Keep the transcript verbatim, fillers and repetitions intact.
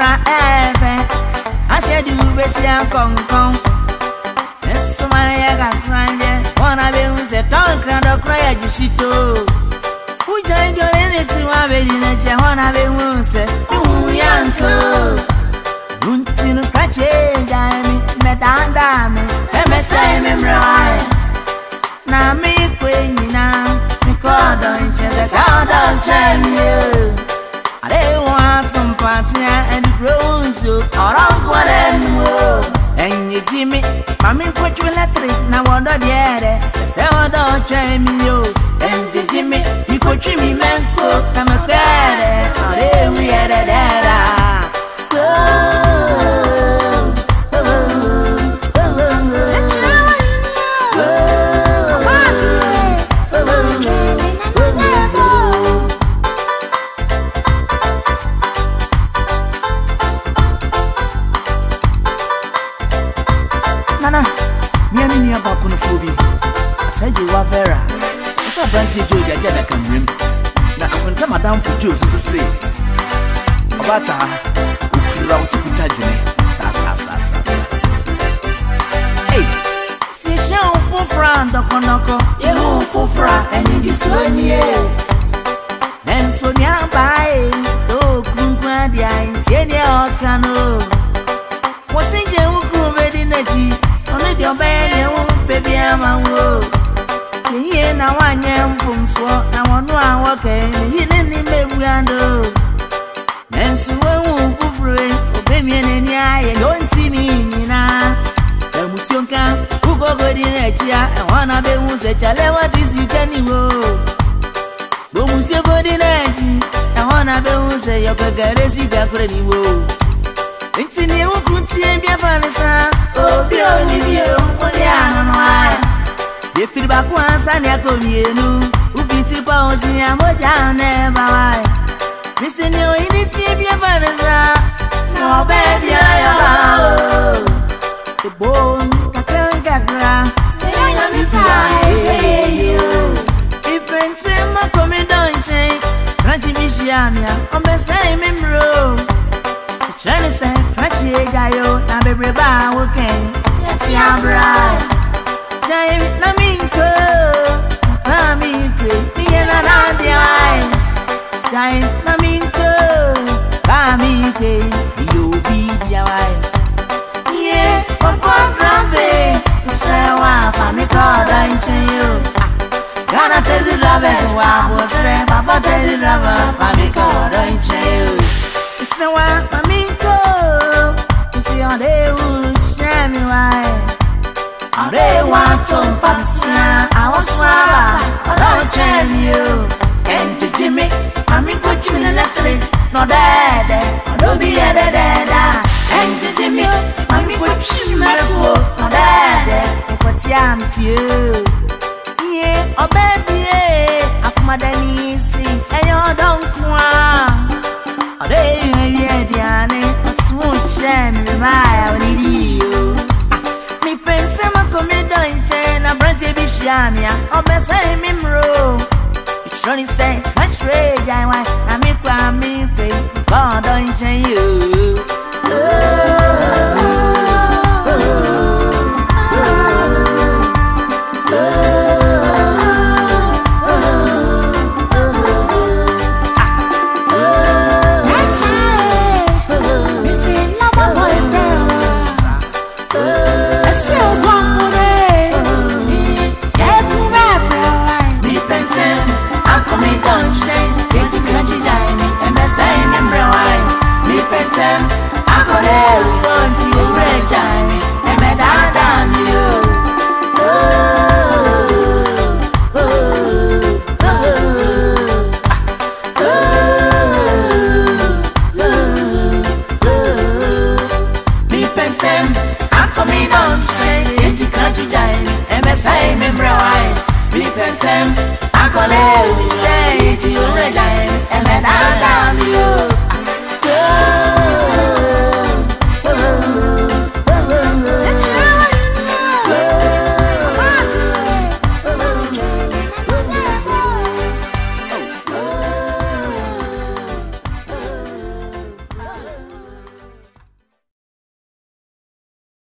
fra eve. I said you be see a kong kong. This man ya got franje. Wanna be who say talk crowd or cry at Jishito. Who joined your anything I be in a chair. Wanna be who say you yanko. Until catch it, Jamie, Madame Dame, and me say me right. Now me queen now, me call don't you the sound of you. I don't want some party and grows you, or uncle and more. And you Jimmy, mammy put you letter, now what do you get? Sound of you. And you Jimmy, you could Jimmy man cook, I'm a bad, or we had a dada. Nana, me and me about Kunophobia. I said you were Vera. I saw Brandy Joe, the Jada can rim. Now I went to Madame for Joe to say about her. Rouse Pitajine, sa sa sa sa. Hey, si show for Fran, Doko Noko, you for Fran, and in this one year. And so nearby, so Kunquadia, Tenia Cano. Was in your ready, Naji, only your bed, baby, I'm a woe. Here now I am from Swat, I want to walk in, you didn't make me under. And so baby and I don't see me now. The Musionka, who go good in a chair, and one of them was a chalewa busy penny road. Go Musio good in a and one of them was a yogagaresi gacreni road. It's in your country and your fanasa. Oh, be only you, only I don't know why. They feel back once and you're going to who beat the bones in your moja never. Listen, you in it, your fanasa. No baby, I am the bone, I can't get around. Say, I am a pie. If friends say, my coming don't change. Ranchi Michiania, I'm the same in room. The Chinese say, Franchi Gayo, and baby, bar, okay. Let's see how bright. Giant Laminko, Laminko, me and another eye. Giant Laminko, Laminko. Yeah, Papa Grave, Sarah, family called I you. Gonna tell the lovers why would train, Papa tell the lover, family called I you. It's no one, Amico. You see, all they would share me why. All they want some fancy, I was swallow, I don't tell you. And to Jimmy, Mammy put you in a letter, no dad, no be a dad. And Jimmy, Mammy put you in a book, no dad, what's yam to you? Yeah, oh baby, I come at the niece, and you don't come. Oh, they are Diane, what's more shame, I need you. Me pensa, my comedian, and Brandy Bishania, oh, best I mean, bro. Johnny say, much rage, I want, I make one me pay, God, don't change you. Pentem, I call